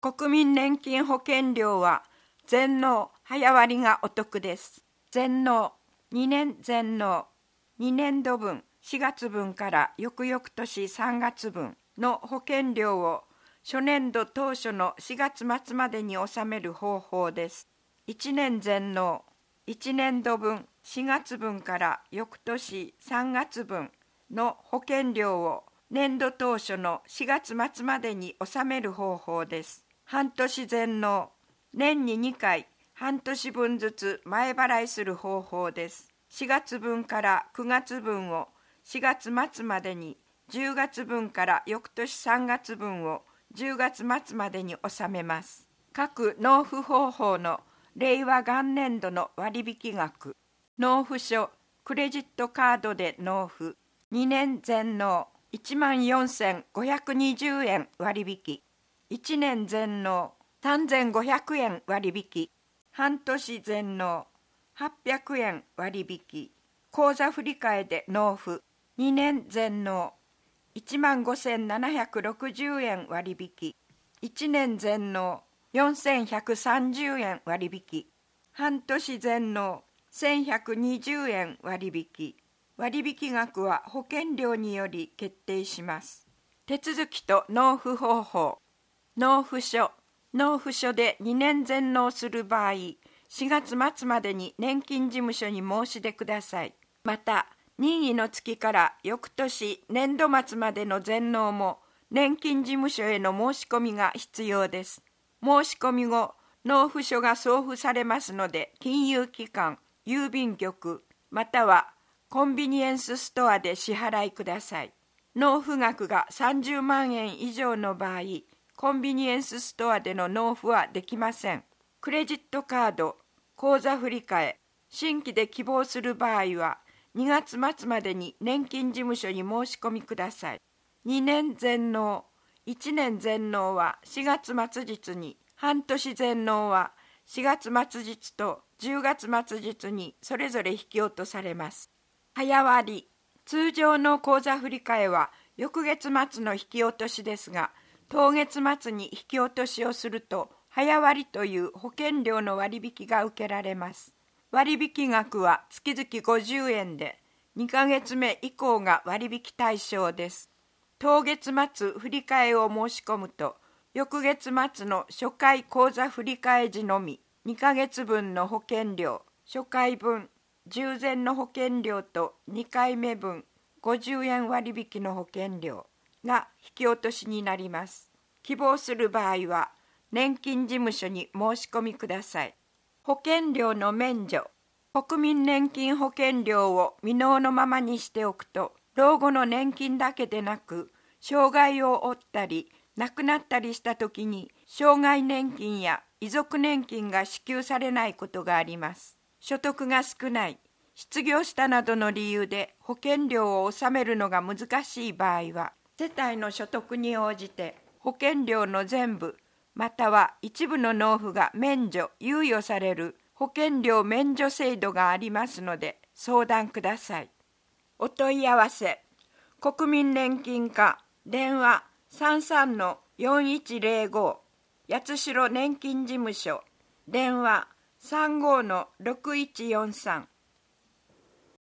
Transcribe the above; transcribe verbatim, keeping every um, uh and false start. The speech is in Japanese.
国民年金保険料は全納早割がお得です。全納、にねん全納、にねんど分しがつぶんから翌々年さんがつぶんの保険料を初年度当初のしがつ末までに納める方法です。いちねん全納、いちねんど分しがつぶんから翌年さんがつぶんの保険料を年度当初のしがつ末までに納める方法です。半年全納、年ににかい半年分ずつ前払いする方法です。しがつぶんからくがつぶんをしがつ末までに、じゅうがつぶんから翌年さんがつぶんをじゅうがつ末までに納めます。各納付方法の令和元年度の割引額、納付書、クレジットカードで納付、にねん全納いちまんよんせんごひゃくにじゅうえん割引、いちねん全納さんぜんごひゃくえん割引、半年全納はっぴゃくえん割引、口座振替で納付、にねん全納いちまんごせんななひゃくろくじゅうえん割引、いちねん全納よんせんひゃくさんじゅうえん割引、半年全納せんひゃくにじゅうえん割引。割引額は保険料により決定します。手続きと納付方法。納付書。納付書でにねん全納する場合、しがつ末までに年金事務所に申し出ください。また、任意の月から翌年年度末までの全納も年金事務所への申し込みが必要です。申し込み後、納付書が送付されますので、金融機関、郵便局、またはコンビニエンスストアで支払いください。納付額がさんじゅうまんえん以上の場合、コンビニエンスストアでの納付はできません。クレジットカード、口座振替、新規で希望する場合は、にがつ末までに年金事務所に申し込みください。にねん全納、いちねん全納はしがつ末日に、半年全納はしがつ末日とじゅうがつ末日にそれぞれ引き落とされます。早割。通常の口座振替は翌月末の引き落としですが、当月末に引き落としをすると、早割という保険料の割引が受けられます。割引額は月々ごじゅうえんで、にかげつめ以降が割引対象です。当月末振替を申し込むと、翌月末の初回口座振替時のみ、にかげつぶんの保険料、初回分、従前の保険料とにかいめ分、ごじゅうえん割引の保険料が引き落としになります。希望する場合は、年金事務所に申し込みください。保険料の免除。国民年金保険料を未納のままにしておくと、老後の年金だけでなく、障害を負ったり、亡くなったりしたときに、障害年金や遺族年金が支給されないことがあります。所得が少ない、失業したなどの理由で保険料を納めるのが難しい場合は、世帯の所得に応じて保険料の全部、または一部の納付が免除・猶予される保険料免除制度がありますので相談ください。お問い合わせ。国民年金課電話 さんさんのよんいちゼロご 八代年金事務所電話 さんごのろくいちよんさん